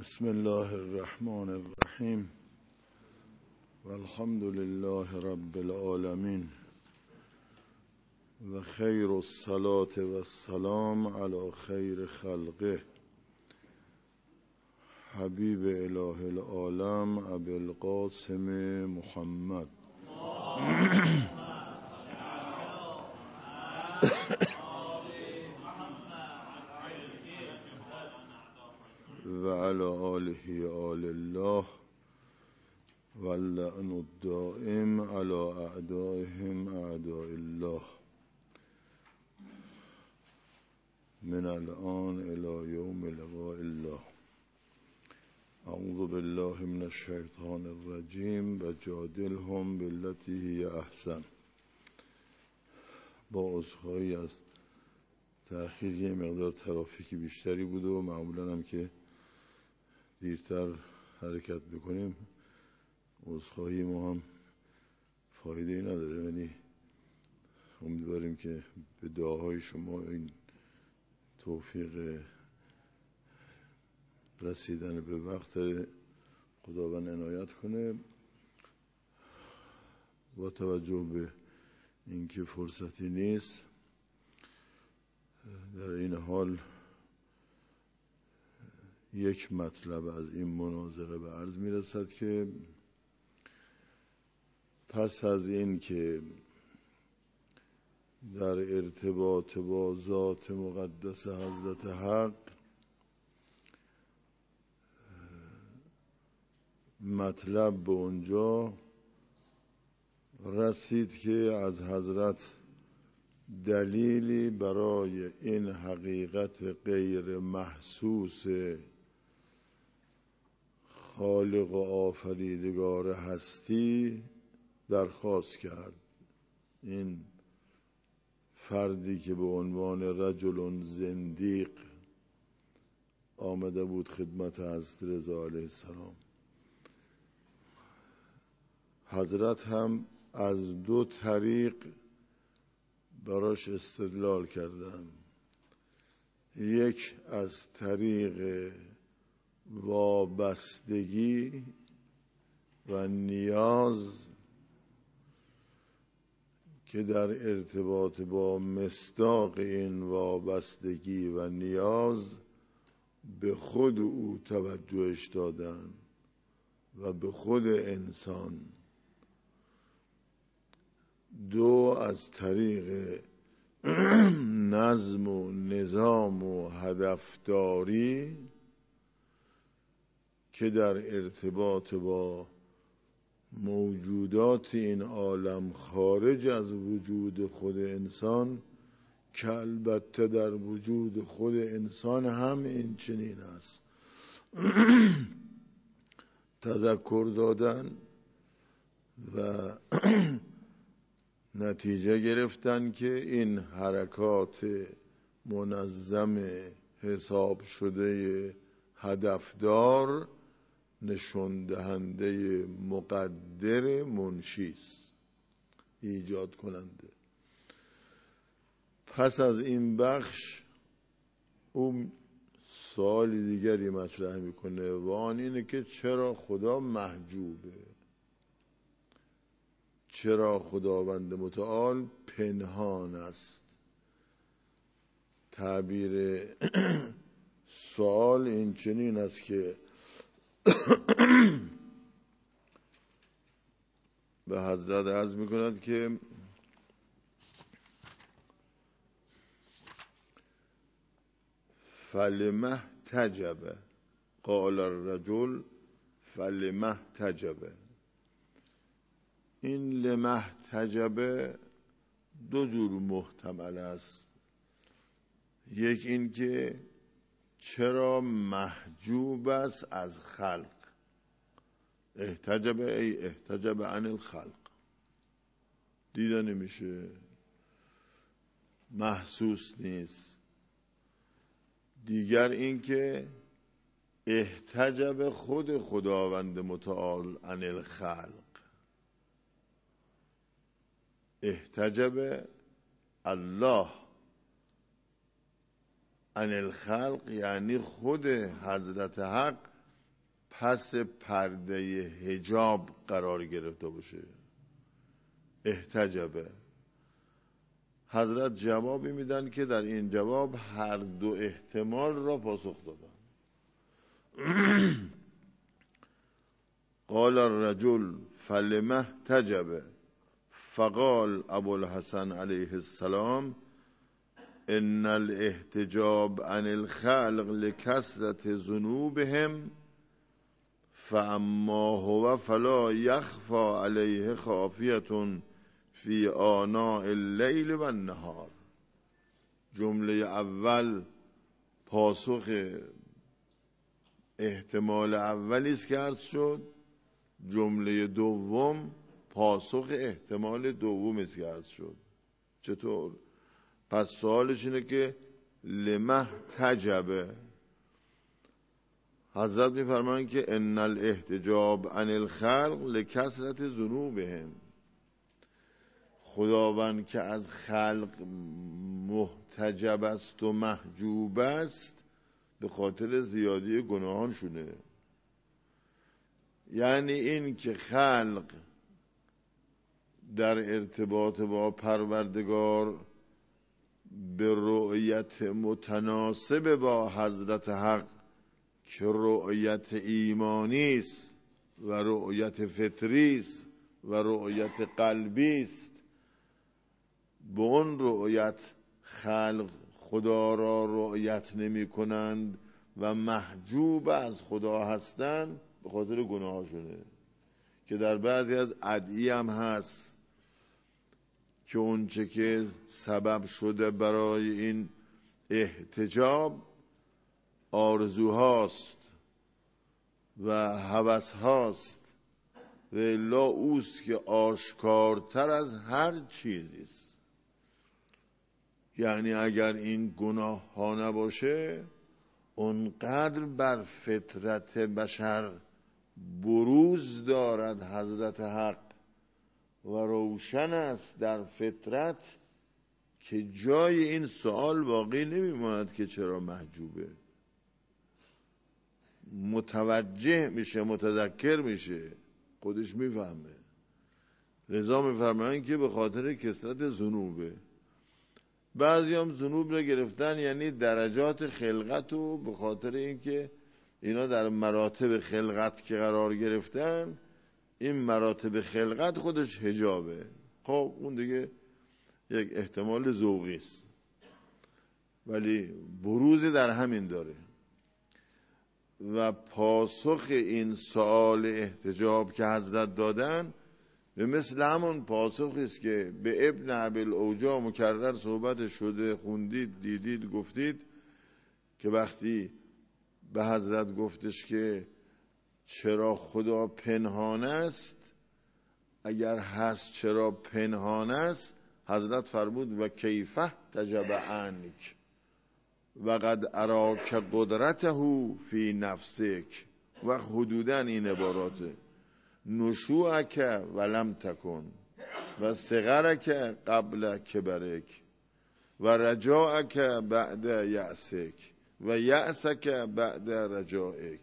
بسم الله الرحمن الرحیم والحمد لله رب العالمین و خیر الصلاة و السلام علی خیر خلقه حبیب اله العالم ابی القاسم محمد و علی آله آل الله واللعن الدائم علی اعدائهم اعداء الله من الان الى یوم لقاء الله. اعوذ بالله من الشیطان الرجیم و جادلهم بالتی هی احسن. با عذرخواهی از تأخیر، یه مقدار ترافیکی بیشتری بود و معمولا هم که دیرتر حرکت بکنیم عذرخواهی ما هم فایده نداره، ولی امیدواریم که به دعاهای شما این توفیق رسیدن به وقت خداوند عنایت کنه. با توجه به اینکه فرصتی نیست، در این حال یک مطلب از این مناظره به عرض می رسد که پس از این که در ارتباط با ذات مقدس حضرت حق مطلب به اونجا رسید که از حضرت دلیلی برای این حقیقت غیر محسوس خالق و آفریدگار هستی درخواست کرد. این فردی که به عنوان رجل زندیق آمده بود خدمت حضرت رضا علیه السلام، حضرت هم از دو طریق براش استدلال کردن. یک از طریق وابستگی و نیاز که در ارتباط با مصداق این وابستگی و نیاز به خود او توجهش دادن و به خود انسان. دو از طریق نظم و نظام و هدفداری که در ارتباط با موجودات این عالم خارج از وجود خود انسان، که البته در وجود خود انسان هم این چنین است، تذکر دادن و نتیجه گرفتن که این حرکات منظم حساب شده هدفدار نشون دهنده مقدر منشیست، ایجاد کننده. پس از این بخش اون سوال دیگری مطرح میکنه و آن اینه که چرا خدا محجوبه، چرا خداوند متعال پنهان است. تعبیر سوال این چنین است که به حضرت عرض میکند که فلمه تجبه قال الرجل فلمه تجبه. این لمه تجبه دو جور محتمل است. یک این که چرا محجوب است از خلق، احتجب ای احتجب عن الخلق، دیده نمیشه، محسوس نیست. دیگر این که احتجب خود خداوند متعال عن الخلق، احتجب الله عن الخلق، یعنی خود حضرت حق پس پرده حجاب قرار گرفته باشه. احتجبه. حضرت جوابی میدن که در این جواب هر دو احتمال را پاسخ دادن. قال الرجل فلما احتجب فقال ابوالحسن علیه السلام ان الاحتجاب عن الخلق لکثرة ذنوبهم فاما هو فلا یخفی علیه خافیة فی آناء اللیل و النهار. جمله اول پاسخ احتمال اولی است که عرض شد، جمله دوم پاسخ احتمال دوم است که عرض شد. چطور؟ پس سوالش اینه که لما احتجب. حضرت میفرمایند که ان الاحتجاب عن الخلق لکثرة ذنوبهم. خداوند که از خلق محتجب است و محجوب است به خاطر زیادی گناهانشونه. یعنی این که خلق در ارتباط با پروردگار به رؤیت متناسب با حضرت حق که رؤیت ایمانی است و رؤیت فطری است و رؤیت قلبی است، به اون رؤیت خلق خدا را رؤیت نمی کنند و محجوب از خدا هستند به خاطر گناهاشونه. که در بعضی از ادعیه هم هست که اونچه که سبب شده برای این احتجاب آرزوهاست و هوسهاست و الا اوست که آشکارتر از هر چیزی است. یعنی اگر این گناه ها نباشه اونقدر بر فطرت بشر بروز دارد حضرت حق و روشن است در فطرت که جای این سوال باقی نمیماند که چرا محجوبه. متوجه میشه، متذکر میشه، خودش میفهمه. لذا میفرمایند که به خاطر کثرت ذنوبه. بعضی هم ذنوب رو گرفتن یعنی درجات خلقت رو به خاطر اینکه اینا در مراتب خلقت که قرار گرفتن، این مراتب خلقت خودش حجابه. خب اون دیگه یک احتمال ذوقی است ولی بروزی در همین داره. و پاسخ این سوال احتجاب که حضرت دادن به مثل همون پاسخی است که به ابن ابی‌الاوجاع مکرر صحبت شده، خوندید، دیدید، گفتید که وقتی به حضرت گفتش که چرا خدا پنهان است، اگر هست چرا پنهان است، حضرت فرمود و کیفه تجب عنک و قد اراک قدرته فی نفسک. و حدوداً این عباراته: نشوءک ولم تکن و صغرک قبل کبرک و رجاءک بعد یأسک و یأسک بعد رجائک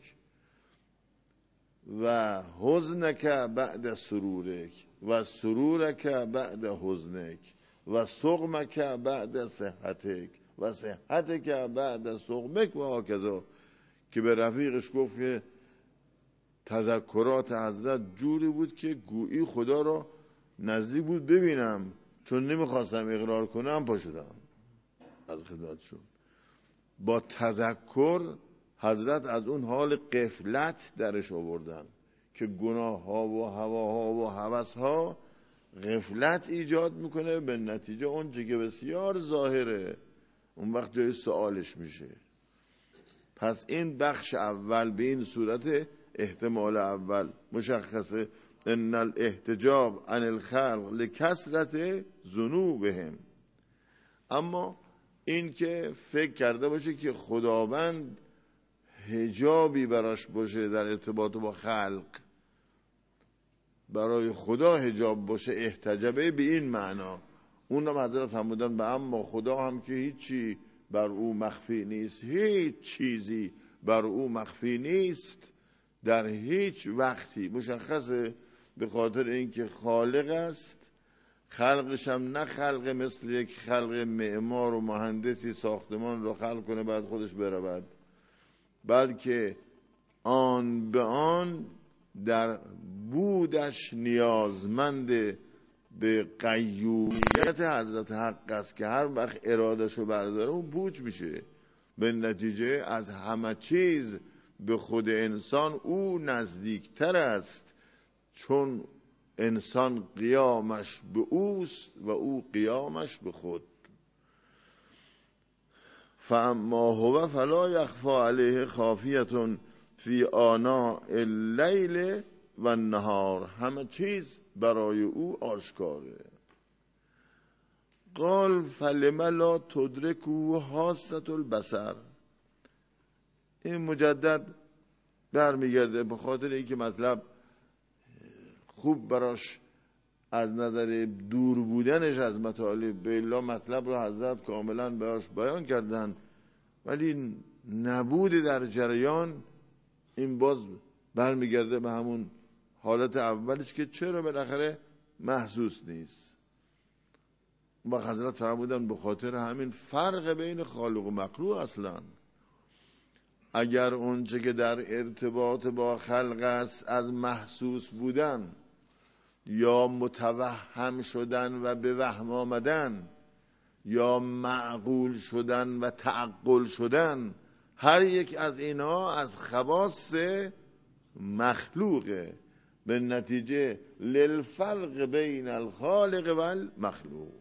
و حزنک بعد سرورک و سرورک بعد حزنک و سقمک بعد صحتک و صحتک بعد سقمک و هکذا. که به رفیقش گفت که تذکرات حضرت جوری بود که گویی خدا را نزدیک بود ببینم، چون نمیخواستم اقرار کنم پا شدم از خدمتشون. با تذکر حضرت از اون حال غفلت درش آوردن که گناه ها و هواها و هوس ها غفلت ایجاد میکنه، به نتیجه اون چه که بسیار ظاهره اون وقت جای سوالش میشه. پس این بخش اول به این صورت احتمال اول مشخصه: ان الاحتجاب عن الخلق لکثرة ذنوبهم. اما این که فکر کرده باشه که خداوند حجابی براش باشه در ارتباط با خلق، برای خدا حجاب باشه، احتجابه به این معنا، اون هم حضرت فرمودن به اما خدا هم که هیچی بر او مخفی نیست، هیچ چیزی بر او مخفی نیست در هیچ وقتی مشخصه، به خاطر اینکه خالق است. خلقش هم نه خلق مثل یک خلق معمار و مهندسی ساختمان رو خلق کنه بعد خودش برود، بلکه آن به آن در بودش نیازمند به قیومیت حضرت حق است که هر وقت ارادشو برداره اون پوچ میشه. به نتیجه از همه چیز به خود انسان او نزدیکتر است، چون انسان قیامش به اوست و او قیامش به خود. فاما هو فلا یخفی علیه خافیة فی آناء اللیل و النهار، همه چیز برای او آشکاره. قال فلم لا تدرکه حاسة البصر. این مجدد برمیگرده به خاطر اینکه مطلب خوب براش از نظر دور بودنش از مطالب، به الا مطلب رو حضرت کاملا براش بیان کردن، ولی نبود در جریان. این باز برمیگرده به همون حالت اولش که چرا بالاخره محسوس نیست. با حضرت فرمودن به خاطر همین فرق بین خالق و مخلوق. اصلا اگر اونچه که در ارتباط با خلق است از محسوس بودن یا متوهم شدن و به وهم آمدن یا معقول شدن و تعقل شدن، هر یک از اینا از خواص مخلوقه. به نتیجه للفرق بین الخالق و المخلوق.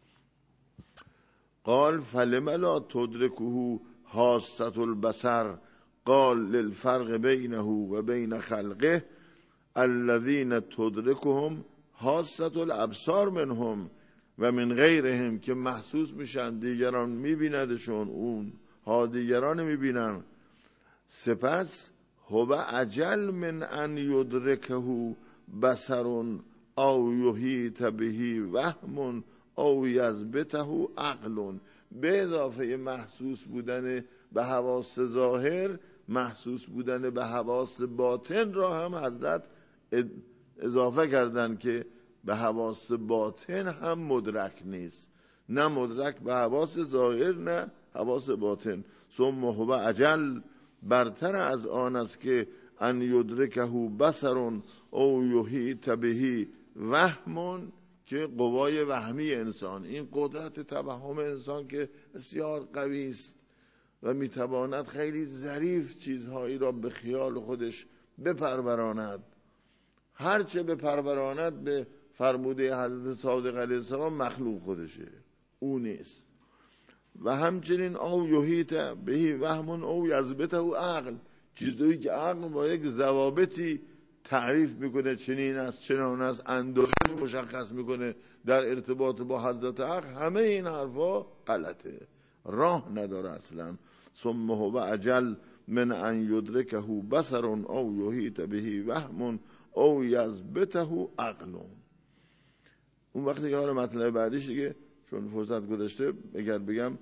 قال فلم لا تدرکه حاسة البصر قال للفرق بینه و بین خلقه الذين تدركهم حاسة الابصار منهم و من غیرهم، که محسوس میشن، دیگران میبیندشون، اون ها دیگران میبینن. سپس هو اجل من ان یدرکه بصر او یحیط به وهم او یضبطه عقل. به اضافه محسوس بودن به حواس ظاهر، محسوس بودن به حواس باطن را هم حضرت اضافه کردن که به حواس باطن هم مدرک نیست، نه مدرک به حواس ظاهر نه حواس باطن. ثم هو اجل، برتر از آن است که ان یدرکه بصر او یحیط به وهم، که قوای وهمی انسان، این قدرت توهم انسان که بسیار قوی است و میتواند خیلی ظریف چیزهایی را به خیال خودش بپروراند. هرچه بپروراند به فرموده حضرت صادق علیه السلام مخلوق خودشه، او نیست. و همچنین او یحیط به وهم او یضبطه عقل، چیزی که عقل با یک ضوابطی تعریف میکنه، چنین است چنان است، اندازه مشخص میکنه در ارتباط با حضرت حق. همه این حرفا غلطه، راه نداره اصلا. ثم هو اجل من ان یدرکه بصر او یحیط به وهم او یضبطه عقل. اون وقتی که حالا مطلب بعدیش دیگه چون فرصت گذشته اگر بگم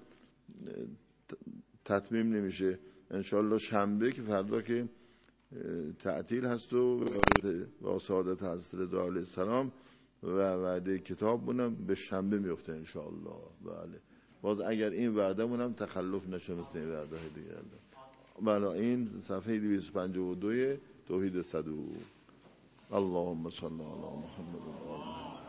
تتمیم نمیشه. انشالله شنبه که فردا که تعطیل هست و با سعادت حضرت رضا علیه السلام و وعده کتاب مونم به شنبه میفته انشالله. بله، باز اگر این وعده مونم تخلف نشه مثل این وعده دیگه. بله، این صفحه 252 توحید صدوق. اللهم صل علی محمد و آل محمد.